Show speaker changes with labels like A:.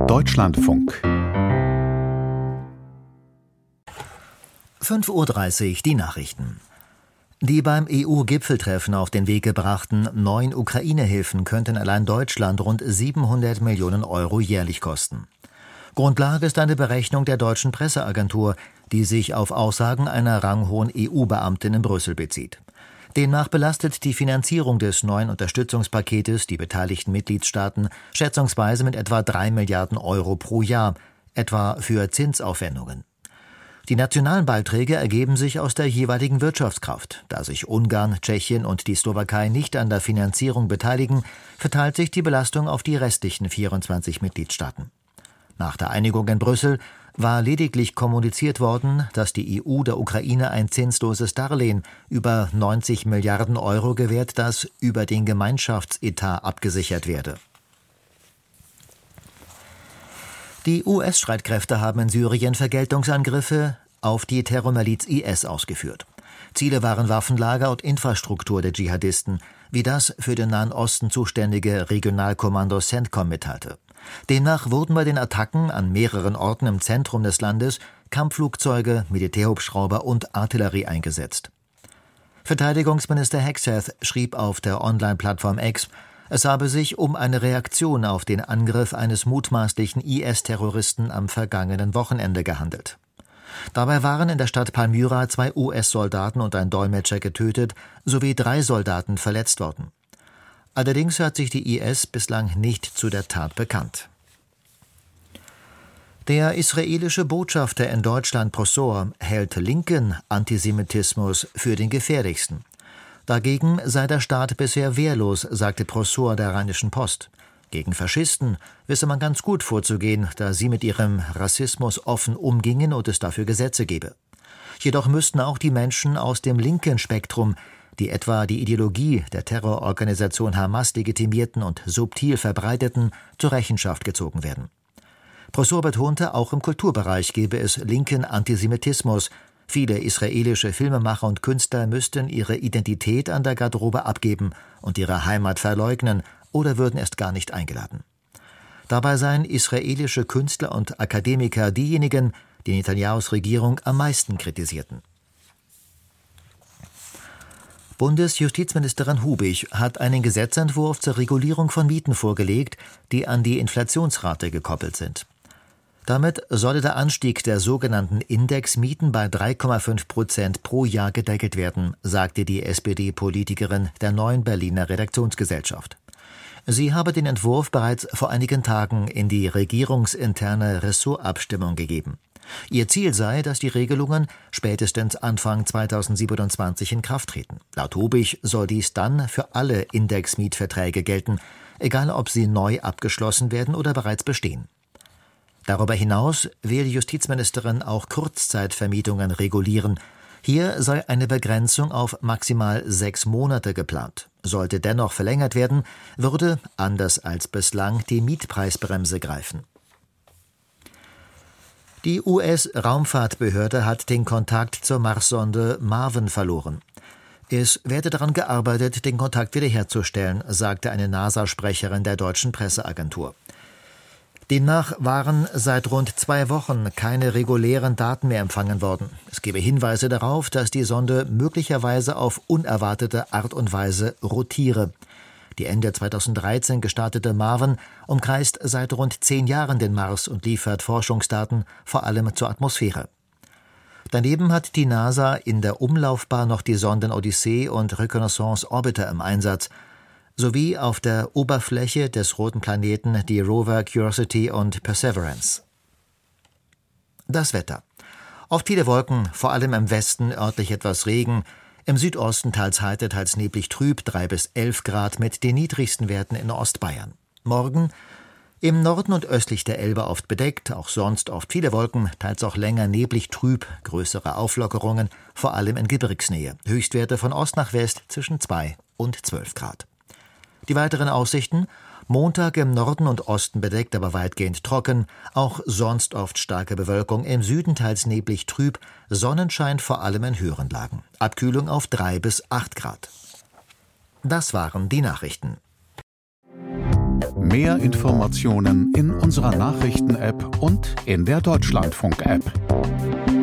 A: Deutschlandfunk
B: 5:30 Uhr die Nachrichten. Die beim EU-Gipfeltreffen auf den Weg gebrachten 9 Ukraine-Hilfen könnten allein Deutschland rund 700 Millionen Euro jährlich kosten. Grundlage ist eine Berechnung der deutschen Presseagentur, die sich auf Aussagen einer ranghohen EU-Beamtin in Brüssel bezieht. Demnach belastet die Finanzierung des neuen Unterstützungspaketes die beteiligten Mitgliedstaaten schätzungsweise mit etwa 3 Milliarden Euro pro Jahr, etwa für Zinsaufwendungen. Die nationalen Beiträge ergeben sich aus der jeweiligen Wirtschaftskraft. Da sich Ungarn, Tschechien und die Slowakei nicht an der Finanzierung beteiligen, verteilt sich die Belastung auf die restlichen 24 Mitgliedstaaten. Nach der Einigung in Brüssel war lediglich kommuniziert worden, dass die EU der Ukraine ein zinsloses Darlehen über 90 Milliarden Euro gewährt, das über den Gemeinschaftsetat abgesichert werde. Die US-Streitkräfte haben in Syrien Vergeltungsangriffe auf die Terrormiliz IS ausgeführt. Ziele waren Waffenlager und Infrastruktur der Dschihadisten, wie das für den Nahen Osten zuständige Regionalkommando CENTCOM mitteilte. Demnach wurden bei den Attacken an mehreren Orten im Zentrum des Landes Kampfflugzeuge, Militärhubschrauber und Artillerie eingesetzt. Verteidigungsminister Hegseth schrieb auf der Online-Plattform X, es habe sich um eine Reaktion auf den Angriff eines mutmaßlichen IS-Terroristen am vergangenen Wochenende gehandelt. Dabei waren in der Stadt Palmyra 2 US-Soldaten und ein Dolmetscher getötet, sowie 3 Soldaten verletzt worden. Allerdings hat sich die IS bislang nicht zu der Tat bekannt. Der israelische Botschafter in Deutschland Prosor hält linken Antisemitismus für den gefährlichsten. Dagegen sei der Staat bisher wehrlos, sagte Prosor der Rheinischen Post. Gegen Faschisten wisse man ganz gut vorzugehen, da sie mit ihrem Rassismus offen umgingen und es dafür Gesetze gebe. Jedoch müssten auch die Menschen aus dem linken Spektrum, die etwa die Ideologie der Terrororganisation Hamas legitimierten und subtil verbreiteten, zur Rechenschaft gezogen werden. Prosor betonte, auch im Kulturbereich gebe es linken Antisemitismus. Viele israelische Filmemacher und Künstler müssten ihre Identität an der Garderobe abgeben und ihre Heimat verleugnen oder würden erst gar nicht eingeladen. Dabei seien israelische Künstler und Akademiker diejenigen, die Netanyahus Regierung am meisten kritisierten. Bundesjustizministerin Hubig hat einen Gesetzentwurf zur Regulierung von Mieten vorgelegt, die an die Inflationsrate gekoppelt sind. Damit solle der Anstieg der sogenannten Indexmieten bei 3,5% pro Jahr gedeckelt werden, sagte die SPD-Politikerin der Neuen Berliner Redaktionsgesellschaft. Sie habe den Entwurf bereits vor einigen Tagen in die regierungsinterne Ressortabstimmung gegeben. Ihr Ziel sei, dass die Regelungen spätestens Anfang 2027 in Kraft treten. Laut Hubig soll dies dann für alle Indexmietverträge gelten, egal ob sie neu abgeschlossen werden oder bereits bestehen. Darüber hinaus will die Justizministerin auch Kurzzeitvermietungen regulieren. Hier sei eine Begrenzung auf maximal 6 Monate geplant. Sollte dennoch verlängert werden, würde, anders als bislang, die Mietpreisbremse greifen. Die US-Raumfahrtbehörde hat den Kontakt zur Marssonde Maven verloren. Es werde daran gearbeitet, den Kontakt wiederherzustellen, sagte eine NASA-Sprecherin der deutschen Presseagentur. Demnach waren seit rund 2 Wochen keine regulären Daten mehr empfangen worden. Es gebe Hinweise darauf, dass die Sonde möglicherweise auf unerwartete Art und Weise rotiere. Die Ende 2013 gestartete Maven umkreist seit rund 10 Jahren den Mars und liefert Forschungsdaten, vor allem zur Atmosphäre. Daneben hat die NASA in der Umlaufbahn noch die Sonden Odyssee und Reconnaissance Orbiter im Einsatz, sowie auf der Oberfläche des roten Planeten die Rover Curiosity und Perseverance. Das Wetter. Oft viele Wolken, vor allem im Westen örtlich etwas Regen, im Südosten teils heiter, teils neblig trüb, 3 bis 11 Grad mit den niedrigsten Werten in Ostbayern. Morgen im Norden und östlich der Elbe oft bedeckt, auch sonst oft viele Wolken, teils auch länger neblig trüb, größere Auflockerungen, vor allem in Gebirgsnähe. Höchstwerte von Ost nach West zwischen 2 und 12 Grad. Die weiteren Aussichten: Montag im Norden und Osten bedeckt, aber weitgehend trocken, auch sonst oft starke Bewölkung, im Süden teils neblig trüb, Sonnenschein vor allem in höheren Lagen. Abkühlung auf 3 bis 8 Grad. Das waren die Nachrichten.
A: Mehr Informationen in unserer Nachrichten-App und in der Deutschlandfunk-App.